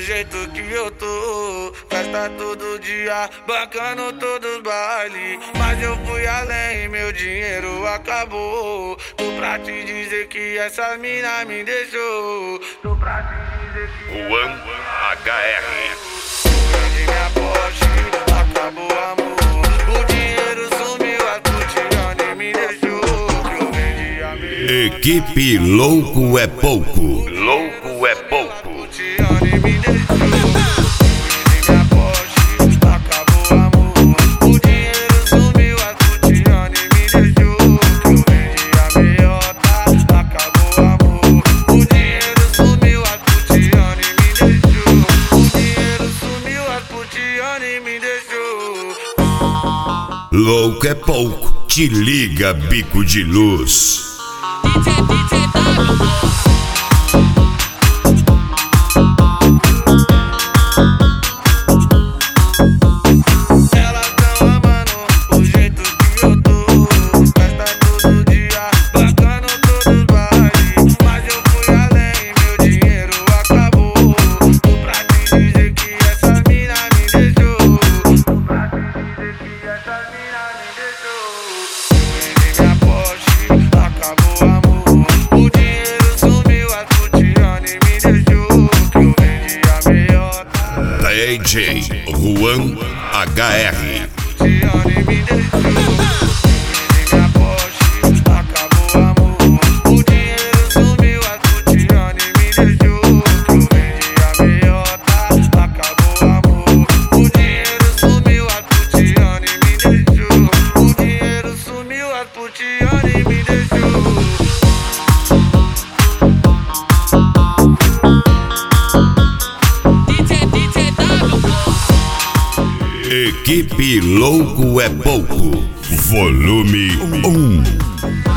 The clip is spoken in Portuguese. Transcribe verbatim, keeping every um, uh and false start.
jeito que eu tô. Festa todo dia, bancando todos os bailes. Mas eu fui além, meu dinheiro acabou. Tô pra te dizer que essa mina me deixou. Tô pra te dizer que Juan H R. vendi minha Porsche, acabou o amor. O dinheiro sumiu, a Tutiane me deixou. Que eu vendi a minha Equipe Louco é Pouco. Louco é pouco. Tutiane me deixou. Vendi minha Porsche, acabou o amor. O dinheiro sumiu, a Tutiane me deixou. Que eu vendi a meiota, acabou o amor. O dinheiro sumiu, a Tutiane me deixou. O dinheiro sumiu, a Tutiane me deixou. Louco é Pouco. Te liga, bico de luz. Elas tão amando o jeito que eu tô. Festa todo dia, bancando todos os bailes. Mas eu fui além, meu dinheiro acabou. Tô pra te dizer que essa mina me deixou. Tô pra te dizer que essa mina me deixou. Vendi minha Porsche, acabou o amor. O dinheiro sumiu, a Tutiane me deixou. Que eu vendi a meiota. D J Juan H R. Tutiane me deixou. Vendi minha Porsche, acabou o amor. O dinheiro sumiu, a Tutiane me deixou. Que eu vendi a meiota, acabou o amor. O dinheiro sumiu, a Tutiane me deixou. O dinheiro sumiu, a Tutiane me deixou. Equipe Louco é Pouco. Volume um.